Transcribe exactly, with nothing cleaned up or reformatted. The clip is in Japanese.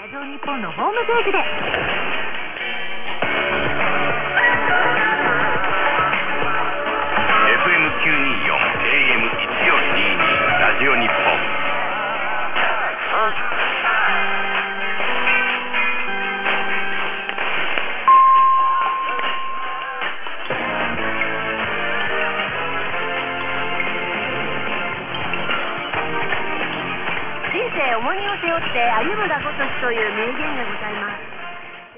ジオ日本のホームページで。 エフエムきゅうにーよん、エーエムいちよんにーにー ラジオ日本。 人生重荷を背負って歩むがごとしという名言がございます。